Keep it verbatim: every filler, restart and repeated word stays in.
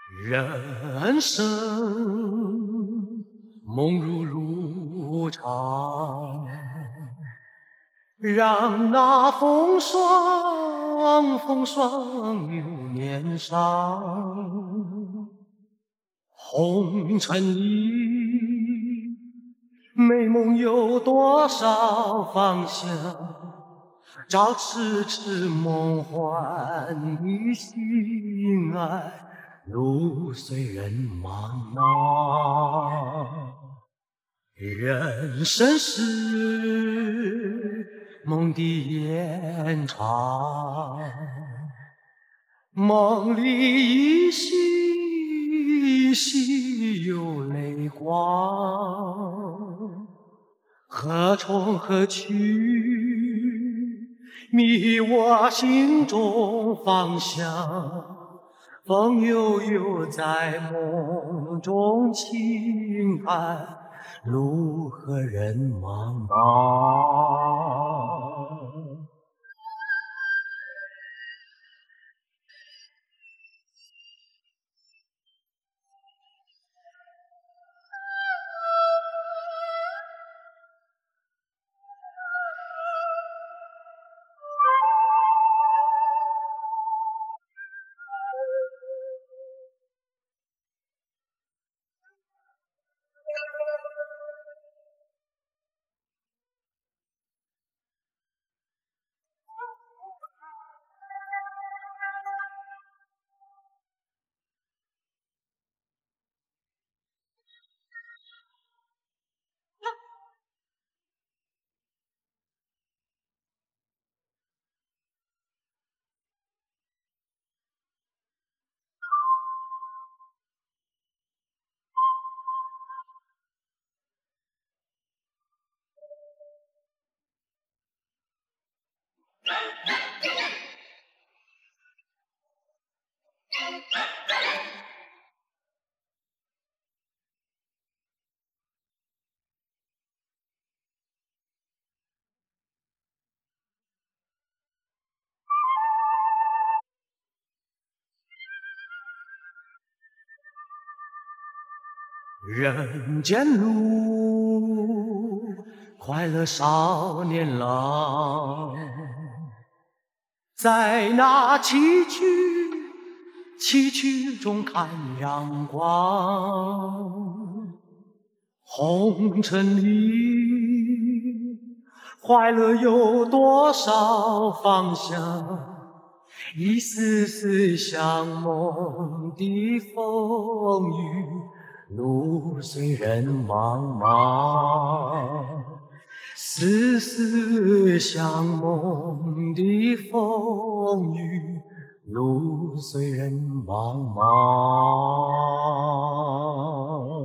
人生梦如路长，让那风霜风霜留面上。红尘里，美梦有多少方向？照痴痴梦幻你心爱，路虽人茫茫。人生是梦的延长，梦里依稀依稀有泪光，何从何去，迷我心中方向。风悠悠在梦中轻叹，路和人茫茫。人间路，快乐少年郎，在那崎岖崎岖中看阳光。红尘里，快乐有多少方向？一丝丝像梦的风雨，路虽人茫茫。丝丝像梦的风雨，路虽人茫茫。